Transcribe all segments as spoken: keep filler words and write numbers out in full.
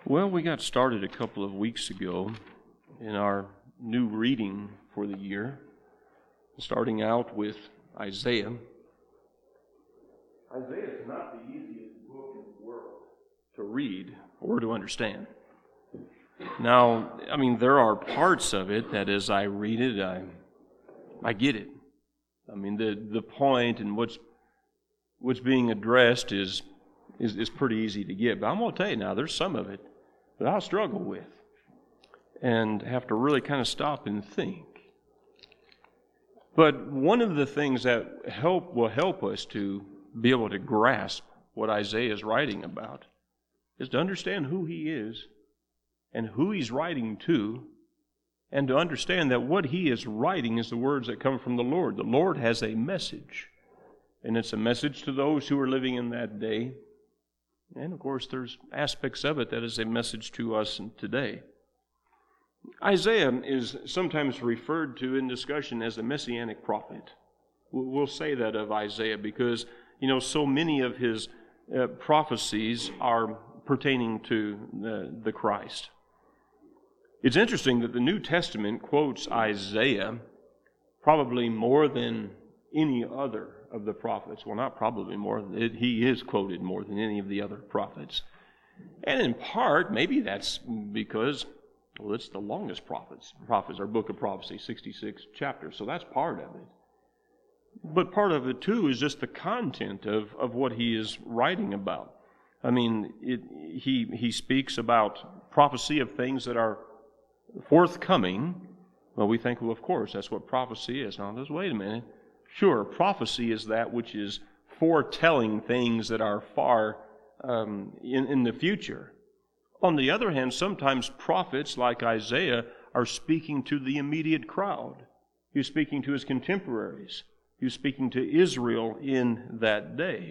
Well, we got started a couple of weeks ago in our new reading for the year, starting out with Isaiah. Isaiah is not the easiest book in the world to read or to understand. Now, I mean, there are parts of it that as I read it, I, I get it. I mean, the, the point and what's what's being addressed is, is, is pretty easy to get. But I'm going to tell you now, there's some of it that I'll struggle with and have to really kind of stop and think. But one of the things that help will help us to be able to grasp what Isaiah is writing about is to understand who he is and who he's writing to, and to understand that what he is writing is the words that come from the Lord. The Lord has a message, and it's a message to those who are living in that day. And of course, there's aspects of it that is a message to us today. Isaiah is sometimes referred to in discussion as a messianic prophet. We'll say that of Isaiah because, you know, so many of his uh, prophecies are pertaining to the, the Christ. It's interesting that the New Testament quotes Isaiah probably more than any other of the prophets. Well, not probably more. It, he is quoted more than any of the other prophets. And in part, maybe that's because, well, it's the longest prophets. Prophets, our book of prophecy, sixty-six chapters. So that's part of it. But part of it, too, is just the content of, of what he is writing about. I mean, it, he he speaks about prophecy of things that are forthcoming. Well, we think, well, of course, that's what prophecy is. Now, just wait a minute. Sure, prophecy is that which is foretelling things that are far um, in, in the future. On the other hand, sometimes prophets like Isaiah are speaking to the immediate crowd. He's speaking to his contemporaries. He's speaking to Israel in that day.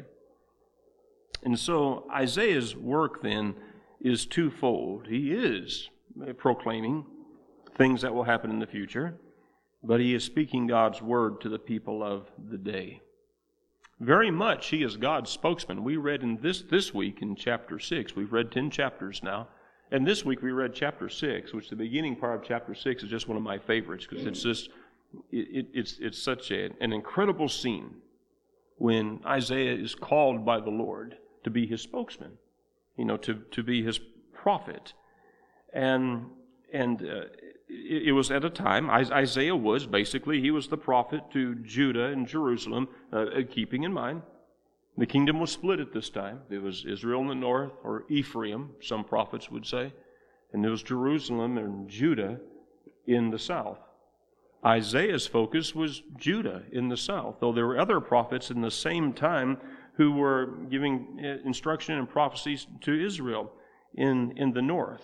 And so Isaiah's work then is twofold. He is proclaiming things that will happen in the future, but he is speaking God's word to the people of the day. Very much he is God's spokesman. We read in this this week in chapter six. We've read ten chapters now. And this week we read chapter six, which the beginning part of chapter six is just one of my favorites because it's just it, it, it's it's such a, an incredible scene when Isaiah is called by the Lord to be his spokesman, you know, to, to be his prophet. And and uh, it, it was at a time, Isaiah was basically, he was the prophet to Judah and Jerusalem, uh, keeping in mind, the kingdom was split at this time. There was Israel in the north, or Ephraim, some prophets would say, and there was Jerusalem and Judah in the south. Isaiah's focus was Judah in the south, though there were other prophets in the same time who were giving instruction and prophecies to Israel in, in the north.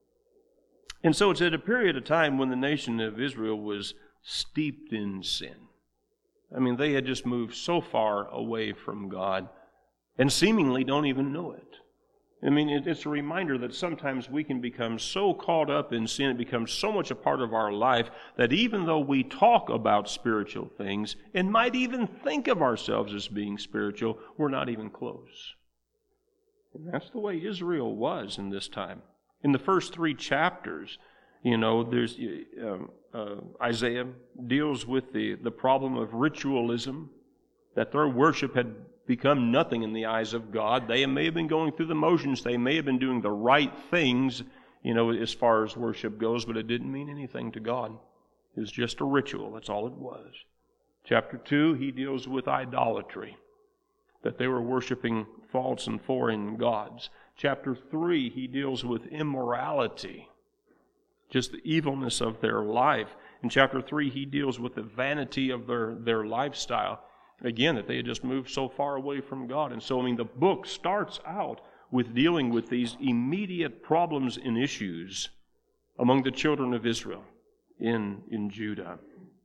And so it's at a period of time when the nation of Israel was steeped in sin. I mean, they had just moved so far away from God and seemingly don't even know it. I mean, it's a reminder that sometimes we can become so caught up in sin, it becomes so much a part of our life that even though we talk about spiritual things and might even think of ourselves as being spiritual, we're not even close. And that's the way Israel was in this time. In the first three chapters, you know, there's um, uh, Isaiah deals with the, the problem of ritualism, that their worship had become nothing in the eyes of God. They may have been going through the motions. They may have been doing the right things, you know, as far as worship goes, but it didn't mean anything to God. It was just a ritual. That's all it was. Chapter two, he deals with idolatry, that they were worshiping false and foreign gods. Chapter three, he deals with immorality, just the evilness of their life. In chapter three, he deals with the vanity of their, their lifestyle. Again, that they had just moved so far away from God. And so, I mean, the book starts out with dealing with these immediate problems and issues among the children of Israel in, in Judah.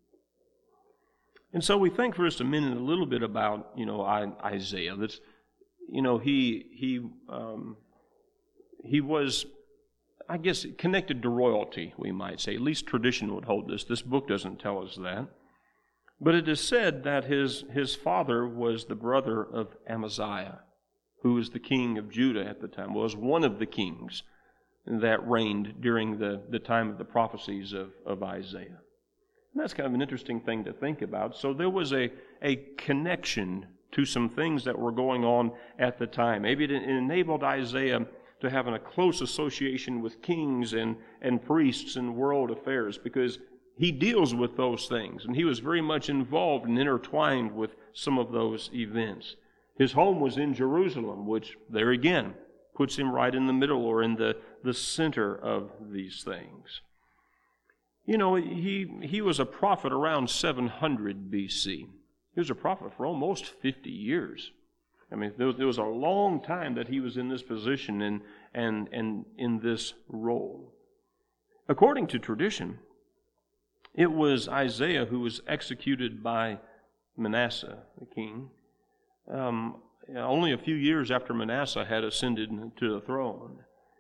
And so we think for just a minute a little bit about, you know, Isaiah. That's, you know, he he um, he was, I guess, connected to royalty, we might say. At least tradition would hold this. This book doesn't tell us that. But it is said that his, his father was the brother of Amaziah, who was the king of Judah at the time, was one of the kings that reigned during the, the time of the prophecies of, of Isaiah. And that's kind of an interesting thing to think about. So there was a, a connection to some things that were going on at the time. Maybe it enabled Isaiah to have a close association with kings and, and priests and world affairs, because he deals with those things, and he was very much involved and intertwined with some of those events. His home was in Jerusalem, which, there again, puts him right in the middle or in the, the center of these things. You know, he, he was a prophet around seven hundred B C. He was a prophet for almost fifty years. I mean, there was, there was a long time that he was in this position and, and, and in this role. According to tradition, it was Isaiah who was executed by Manasseh, the king, um, only a few years after Manasseh had ascended to the throne.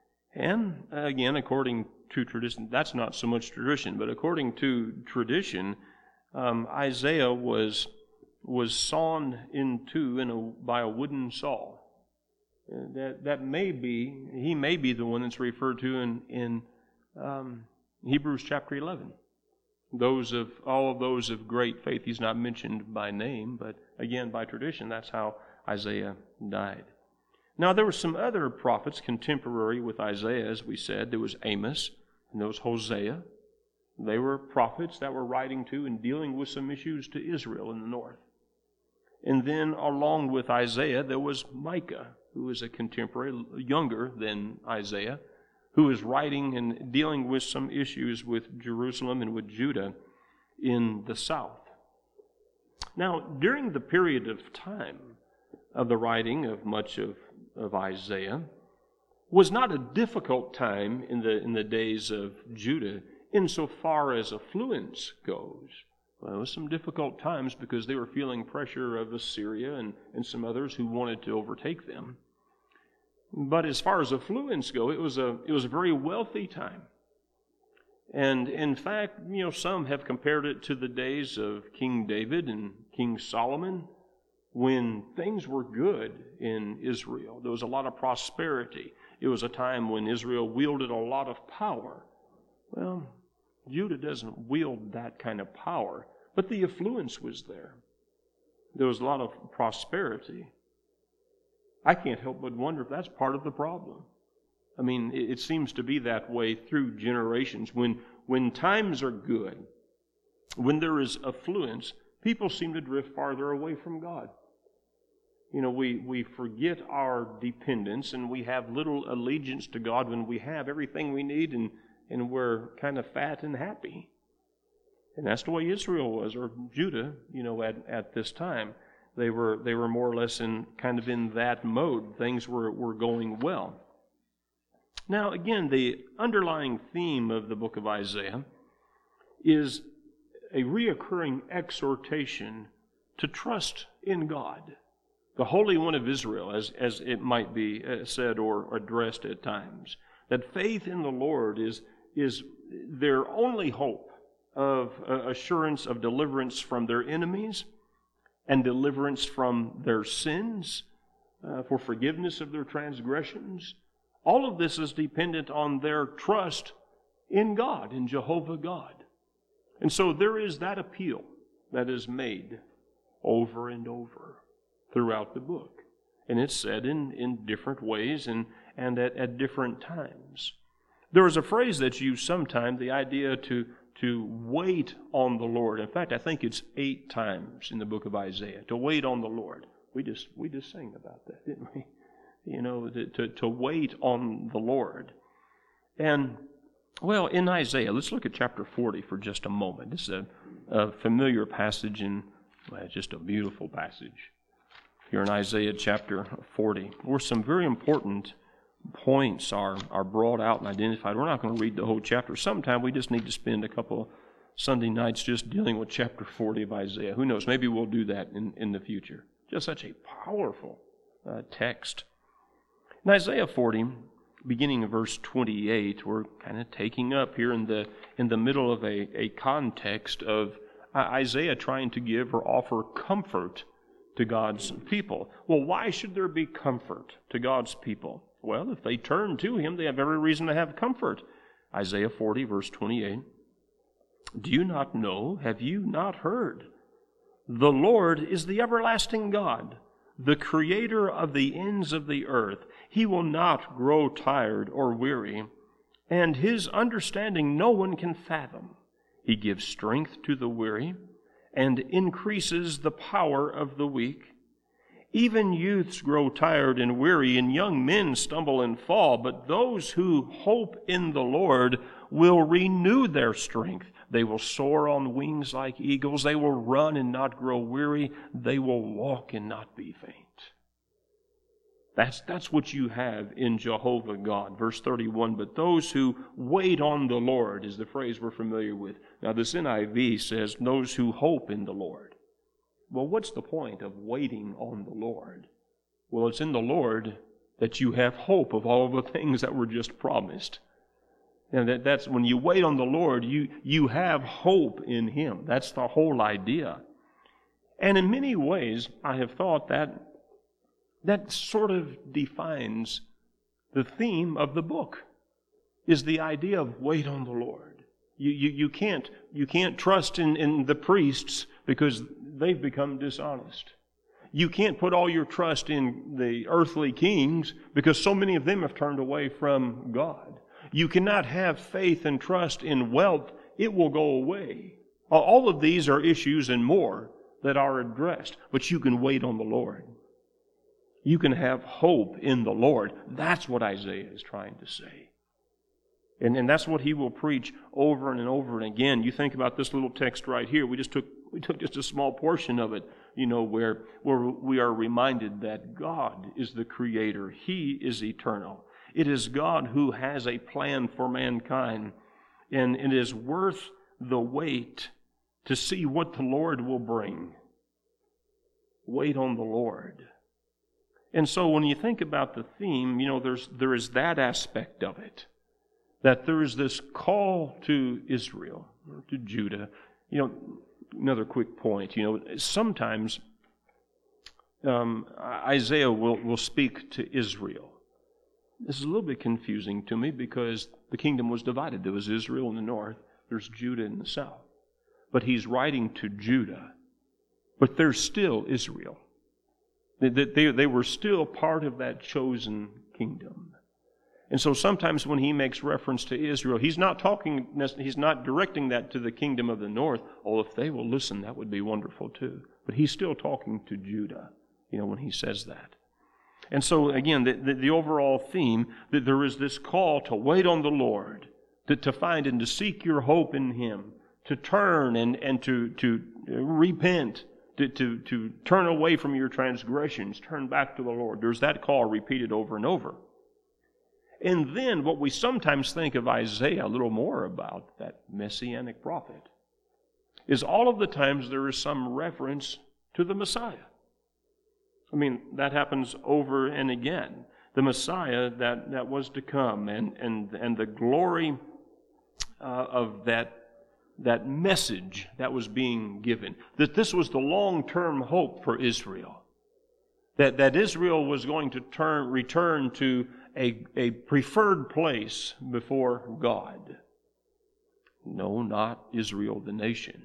And again, according to tradition, that's not so much tradition, but according to tradition, um, Isaiah was was sawn in two in a, by a wooden saw. Uh, that that may be he may be the one that's referred to in in um, Hebrews chapter eleven. Those of all of those of great faith, he's not mentioned by name, but again by tradition, that's how Isaiah died. Now there were some other prophets contemporary with Isaiah, as we said. There was Amos and there was Hosea. They were prophets that were writing to and dealing with some issues to Israel in the north. And then along with Isaiah, there was Micah, who was a contemporary, younger than Isaiah, who was writing and dealing with some issues with Jerusalem and with Judah in the south. Now, during the period of time of the writing of much of, of Isaiah, was not a difficult time in the in the days of Judah insofar as affluence goes. Well, it was some difficult times because they were feeling pressure of Assyria and, and some others who wanted to overtake them. But as far as affluence go, it was a it was a very wealthy time. And in fact, you know, some have compared it to the days of King David and King Solomon, when things were good in Israel. There was a lot of prosperity. It was a time when Israel wielded a lot of power. Well, Judah doesn't wield that kind of power, but the affluence was there. There was a lot of prosperity. I can't help but wonder if that's part of the problem. I mean, it seems to be that way through generations. When, when times are good, when there is affluence, people seem to drift farther away from God. You know, we, we forget our dependence and we have little allegiance to God when we have everything we need and, and we're kind of fat and happy. And that's the way Israel was, or Judah, you know, at, at this time. They were they were more or less in kind of in that mode. Things were, were going well. Now, again, the underlying theme of the book of Isaiah is a reoccurring exhortation to trust in God, the Holy One of Israel, as, as it might be said or addressed at times. That faith in the Lord is, is their only hope of uh, assurance of deliverance from their enemies and deliverance from their sins, uh, for forgiveness of their transgressions. All of this is dependent on their trust in God, in Jehovah God. And so there is that appeal that is made over and over throughout the book. And it's said in, in different ways and, and at, at different times. There is a phrase that's used sometimes, the idea to, to wait on the Lord. In fact, I think it's eight times in the book of Isaiah, to wait on the Lord. We just we just sang about that, didn't we? You know, to, to wait on the Lord. And, well, in Isaiah, let's look at chapter forty for just a moment. This is a, a familiar passage and well, just a beautiful passage. Here in Isaiah chapter forty, where some very important points are, are brought out and identified. We're not going to read the whole chapter. Sometime we just need to spend a couple Sunday nights just dealing with chapter forty of Isaiah. Who knows? Maybe we'll do that in, in the future. Just such a powerful uh, text. In Isaiah forty, beginning of verse twenty-eight, we're kind of taking up here in the in the middle of a, a context of uh, Isaiah trying to give or offer comfort to God's people. Well, why should there be comfort to God's people? Well, if they turn to Him, they have every reason to have comfort. Isaiah forty, verse twenty-eight. Do you not know? Have you not heard? The Lord is the everlasting God, the creator of the ends of the earth. He will not grow tired or weary, and His understanding no one can fathom. He gives strength to the weary and increases the power of the weak. Even youths grow tired and weary, and young men stumble and fall. But those who hope in the Lord will renew their strength. They will soar on wings like eagles. They will run and not grow weary. They will walk and not be faint. That's, that's what you have in Jehovah God. Verse thirty-one, but those who wait on the Lord is the phrase we're familiar with. Now this N I V says, those who hope in the Lord. Well, what's the point of waiting on the Lord? Well, it's in the Lord that you have hope of all of the things that were just promised. And that, that's when you wait on the Lord, you, you have hope in Him. That's the whole idea. And in many ways, I have thought that that sort of defines the theme of the book, is the idea of wait on the Lord. You, you, you can't, you can't trust in, in the priests because they've become dishonest. You can't put all your trust in the earthly kings because so many of them have turned away from God. You cannot have faith and trust in wealth. It will go away. All of these are issues and more that are addressed, but you can wait on the Lord. You can have hope in the Lord. That's what Isaiah is trying to say. And, and that's what he will preach over and over and again. You think about this little text right here. We just took we took just a small portion of it, you know, where, where we are reminded that God is the Creator. He is eternal. It is God who has a plan for mankind. And it is worth the wait to see what the Lord will bring. Wait on the Lord. And so when you think about the theme, you know, there's there is that aspect of it. That there is this call to Israel, or to Judah. You know, another quick point, you know, sometimes um, Isaiah will, will speak to Israel. This is a little bit confusing to me because the kingdom was divided. There was Israel in the north, there's Judah in the south. But he's writing to Judah. But there's still Israel. They, they, they were still part of that chosen kingdom. And so sometimes when he makes reference to Israel, he's not talking, he's not directing that to the kingdom of the north. Oh, if they will listen, that would be wonderful too. But he's still talking to Judah, you know, when he says that. And so again, the, the, the overall theme, that there is this call to wait on the Lord, to, to find and to seek your hope in Him, to turn and, and to, to repent, to, to, to turn away from your transgressions, turn back to the Lord. There's that call repeated over and over. And then what we sometimes think of Isaiah a little more about, that messianic prophet, is all of the times there is some reference to the Messiah. I mean, that happens over and again. The Messiah that, that was to come and, and, and the glory uh, of that, that message that was being given. That this was the long-term hope for Israel. That, that Israel was going to turn, return to A, a preferred place before God. No, not Israel the nation,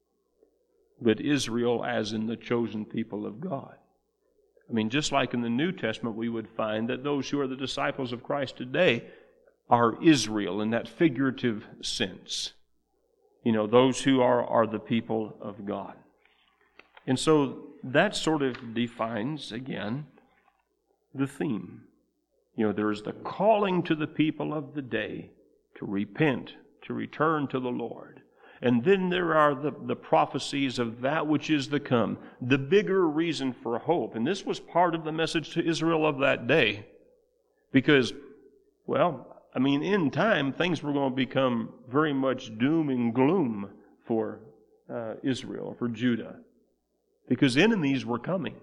but Israel as in the chosen people of God. I mean, just like in the New Testament, we would find that those who are the disciples of Christ today are Israel in that figurative sense. You know, those who are, are the people of God. And so that sort of defines, again, the theme. You know, there is the calling to the people of the day to repent, to return to the Lord. And then there are the, the prophecies of that which is to come, the bigger reason for hope. And this was part of the message to Israel of that day. Because, well, I mean, in time, things were going to become very much doom and gloom for uh, Israel, for Judah. Because enemies were coming.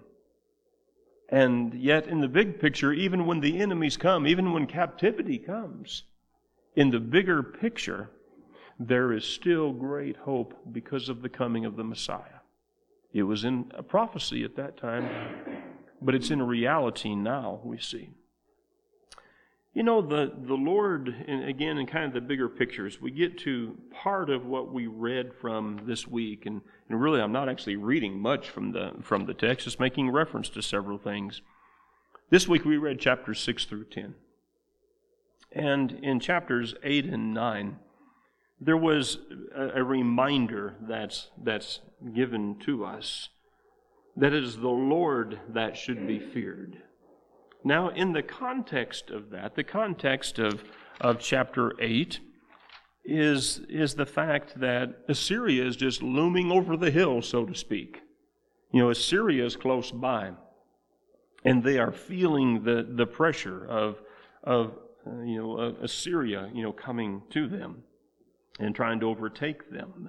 And yet, in the big picture, even when the enemies come, even when captivity comes, in the bigger picture, there is still great hope because of the coming of the Messiah. It was in a prophecy at that time, but it's in reality now, we see. You know, the, the Lord, and again, in kind of the bigger pictures, we get to part of what we read from this week, and, and really I'm not actually reading much from the from the text, just making reference to several things. This week we read chapters six through ten. And in chapters eight and nine, there was a, a reminder that's, that's given to us that it is the Lord that should be feared. Now, in the context of that, the context of, of chapter eight is, is the fact that Assyria is just looming over the hill, so to speak. You know, Assyria is close by, and they are feeling the, the pressure of, of uh, you know, uh, Assyria, you know, coming to them and trying to overtake them.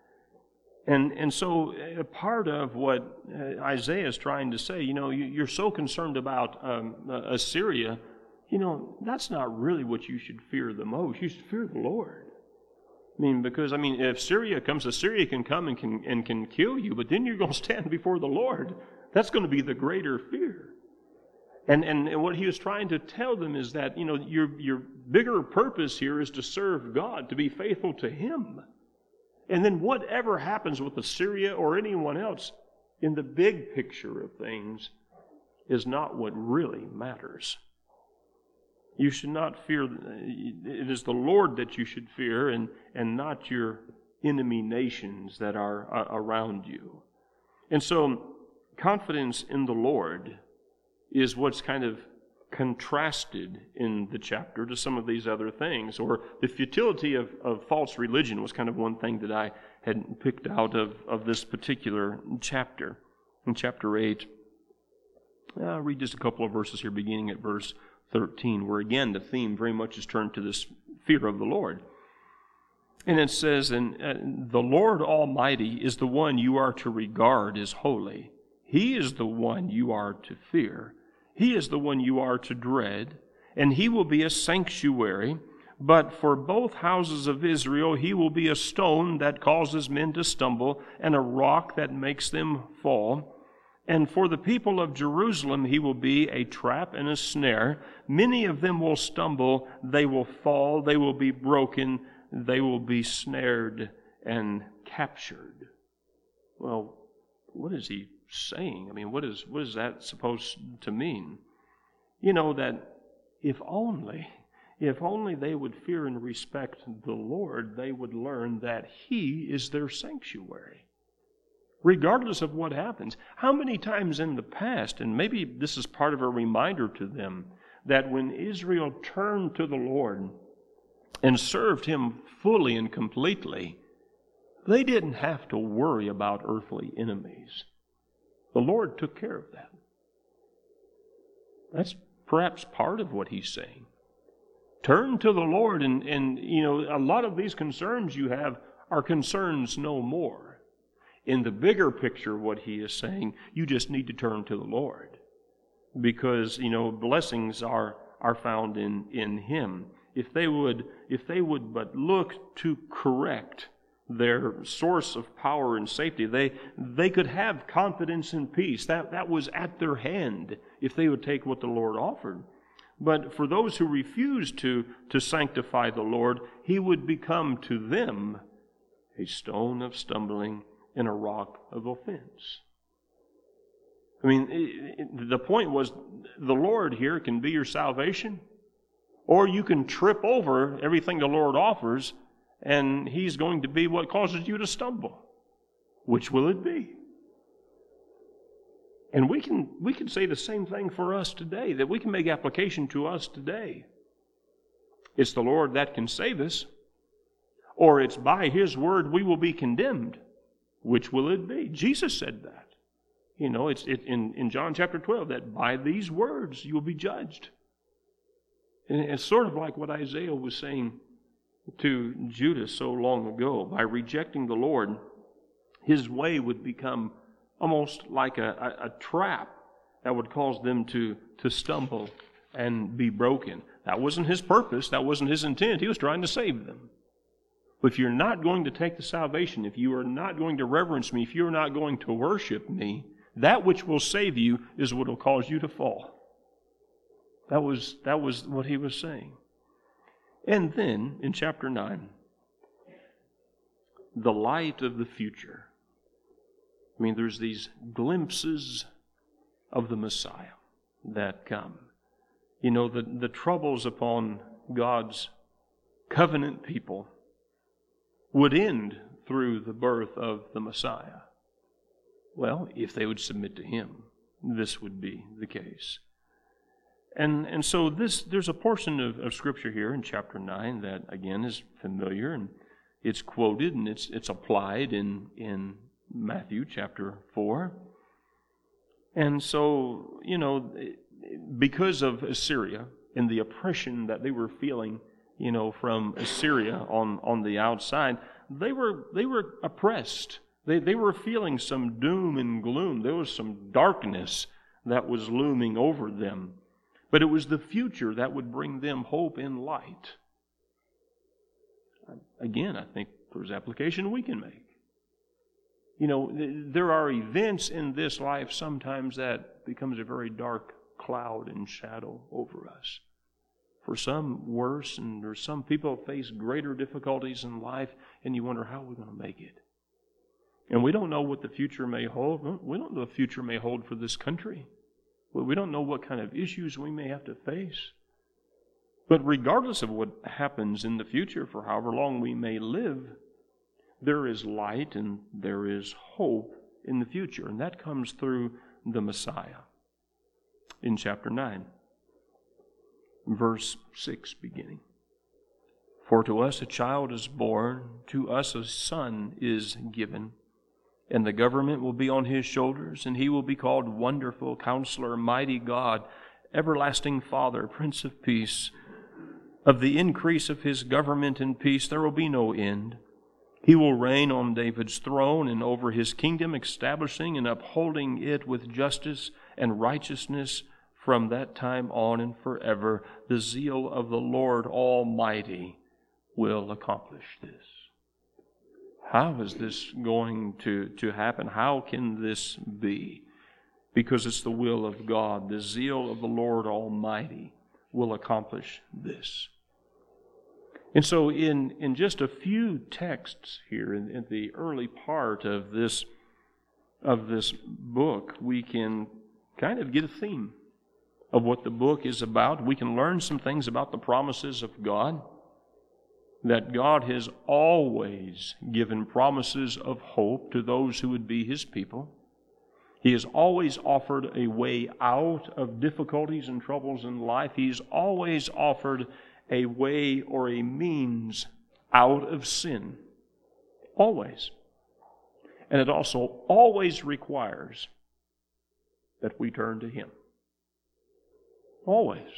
And and so a part of what Isaiah is trying to say, you know, you're so concerned about um, Assyria, you know, that's not really what you should fear the most. You should fear the Lord. I mean, because, I mean, if Syria comes, Assyria can come and can, and can kill you, but then you're going to stand before the Lord. That's going to be the greater fear. And, and and what he was trying to tell them is that, you know, your your bigger purpose here is to serve God, to be faithful to Him. And then whatever happens with Assyria or anyone else, in the big picture of things, is not what really matters. You should not fear, it is the Lord that you should fear, and, and not your enemy nations that are uh, around you. And so, confidence in the Lord is what's kind of contrasted in the chapter to some of these other things. Or the futility of, of false religion was kind of one thing that I had picked out of, of this particular chapter. In chapter eight, I'll read just a couple of verses here, beginning at verse thirteen, where again the theme very much is turned to this fear of the Lord. And it says, and uh, the Lord Almighty is the one you are to regard as holy. He is the one you are to fear. He is the one you are to dread, and He will be a sanctuary. But for both houses of Israel, He will be a stone that causes men to stumble, and a rock that makes them fall. And for the people of Jerusalem, He will be a trap and a snare. Many of them will stumble, they will fall, they will be broken, they will be snared and captured. Well, what is he saying? I mean, what is what is that supposed to mean? You know, that if only, if only they would fear and respect the Lord, they would learn that He is their sanctuary. Regardless of what happens. How many times in the past, and maybe this is part of a reminder to them, that when Israel turned to the Lord and served Him fully and completely, they didn't have to worry about earthly enemies. The Lord took care of that. That's perhaps part of what He's saying. Turn to the Lord, and, and you know, a lot of these concerns you have are concerns no more. In the bigger picture, what He is saying, you just need to turn to the Lord. Because, you know, blessings are, are found in, in Him. If they would, if they would but look to correct their source of power and safety, they they could have confidence and peace. That that was at their hand if they would take what the Lord offered. But for those who refuse to, to sanctify the Lord, He would become to them a stone of stumbling and a rock of offense. I mean, it, it, the point was, the Lord here can be your salvation, or you can trip over everything the Lord offers, and He's going to be what causes you to stumble. Which will it be? And we can we can say the same thing for us today, that we can make application to us today. It's the Lord that can save us, or it's by His word we will be condemned. Which will it be? Jesus said that. You know, it's it, in, in John chapter twelve, that by these words you will be judged. And it's sort of like what Isaiah was saying to Judah so long ago. By rejecting the Lord, his way would become almost like a, a, a trap that would cause them to, to stumble and be broken. That wasn't his purpose. That wasn't his intent. He was trying to save them. But if you're not going to take the salvation, if you are not going to reverence me, if you're not going to worship me, that which will save you is what will cause you to fall. That was, that was what he was saying. And then, in chapter nine, the light of the future. I mean, there's these glimpses of the Messiah that come. You know, the, the troubles upon God's covenant people would end through the birth of the Messiah. Well, if they would submit to Him, this would be the case. And and so this there's a portion of, of Scripture here in chapter nine that, again, is familiar, and it's quoted and it's it's applied in, in Matthew chapter four. And so, you know, because of Assyria and the oppression that they were feeling, you know, from Assyria on, on the outside, they were they were oppressed. They they were feeling some doom and gloom. There was some darkness that was looming over them. But it was the future that would bring them hope and light. Again, I think there's application we can make. You know, there are events in this life sometimes that becomes a very dark cloud and shadow over us. For some, worse, and there's some people face greater difficulties in life, and you wonder, how are we going to make it? And we don't know what the future may hold. We don't know what the future may hold for this country. We don't know what kind of issues we may have to face. But regardless of what happens in the future, for however long we may live, there is light and there is hope in the future. And that comes through the Messiah. In chapter nine, verse six beginning. For to us a child is born, to us a son is given, and the government will be on His shoulders, and He will be called Wonderful Counselor, Mighty God, Everlasting Father, Prince of Peace. Of the increase of His government and peace there will be no end. He will reign on David's throne and over His kingdom, establishing and upholding it with justice and righteousness from that time on and forever. The zeal of the Lord Almighty will accomplish this. How is this going to, to happen? How can this be? Because it's the will of God. The zeal of the Lord Almighty will accomplish this. And so in, in just a few texts here, in, in the early part of this, of this book, we can kind of get a theme of what the book is about. We can learn some things about the promises of God. That God has always given promises of hope to those who would be His people. He has always offered a way out of difficulties and troubles in life. He's always offered a way or a means out of sin. Always. And it also always requires that we turn to Him. Always.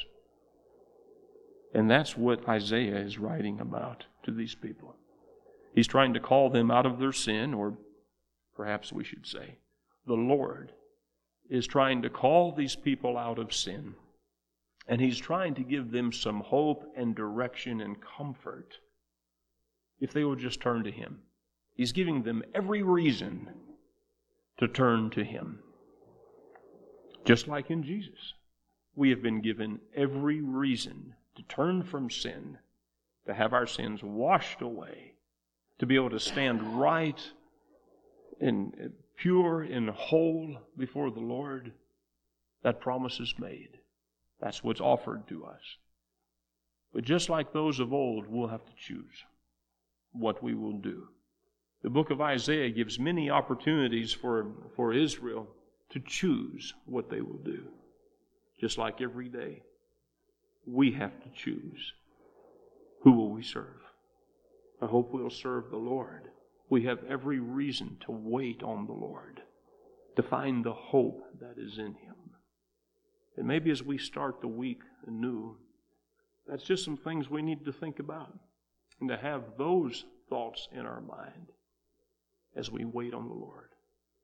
And that's what Isaiah is writing about to these people. He's trying to call them out of their sin, or perhaps we should say, the Lord is trying to call these people out of sin, and He's trying to give them some hope and direction and comfort if they will just turn to Him. He's giving them every reason to turn to Him. Just like in Jesus, we have been given every reason to turn from sin, to have our sins washed away, to be able to stand right and pure and whole before the Lord. That promise is made. That's what's offered to us. But just like those of old, we'll have to choose what we will do. The book of Isaiah gives many opportunities for, for Israel to choose what they will do. Just like every day, we have to choose. Who will we serve? I hope we'll serve the Lord. We have every reason to wait on the Lord, to find the hope that is in Him. And maybe as we start the week anew, that's just some things we need to think about and to have those thoughts in our mind as we wait on the Lord.